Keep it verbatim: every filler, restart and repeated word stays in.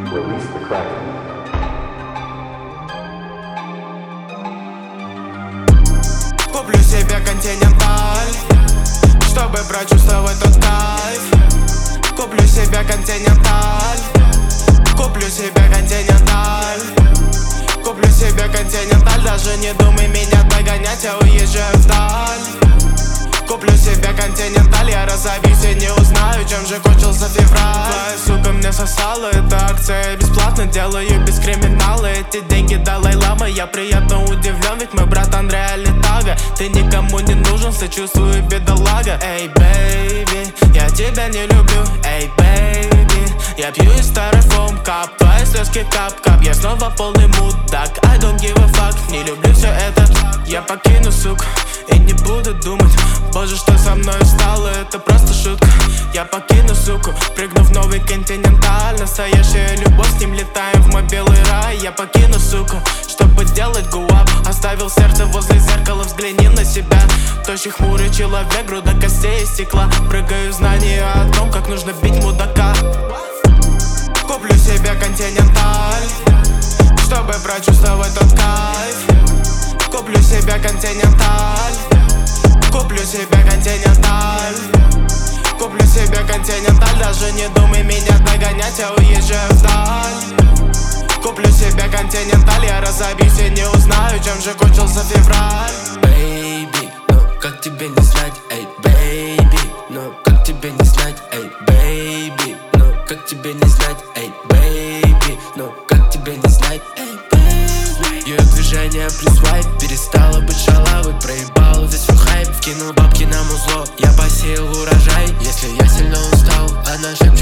Release the Kraken. Куплю себе континенталь, чтобы прочувствовать тот кайф. Куплю себе континенталь, куплю себе континенталь, куплю себе континенталь. Даже не думай меня догонять, я уезжаю вдаль. Куплю себе континенталь, я разобьюсь и не узнаю, чем же кончился февраль. Твоя сука мне сосала, это акция, я бесплатно делаю без криминала. Эти деньги Далай-лама, я приятно удивлен, ведь мой братан реальный тага. Ты никому не нужен, сочувствую, бедолага. Эй, бэйби, я тебя не люблю, эй, бэйби. Я пью из styrofoam кап, твои слезки кап-кап. Я снова полный мудак, I don't give a fuck. Не люблю все это, я покину, сука, и не буду думать. Боже, что со мной стало, это просто шутка. Я покину, суку, прыгну в новый континенталь. Настоящая любовь, с ним летаем в мой белый рай. Я покину, суку, чтобы делать гуап. Оставил сердце возле зеркала, взгляни на себя. Тощий хмурый человек, груда костей и стекла. Прыгаю в знания о том, как нужно бить мудака. Куплю себе континенталь, чтобы прочувствовать тот кайф. Куплю себе континенталь, куплю себе континенталь, куплю себе континенталь. Даже не думай меня догонять, я уезжаю вдаль. Куплю себе континенталь, я разобьюсь и не узнаю, чем же кончился февраль. Бэйби, ну как тебе не знать, эй, бэйби, ну как тебе не знать, эй, бэйби, ну как тебе не знать, эй, бэйби, ну как тебе не знать, эй, бэйби. Ее движение плюс вайп, перестала быть шалавой, проебала весь свой хайп, вкинул бабки на музло, я посеял урожай. Если я сильно устал, она шепчет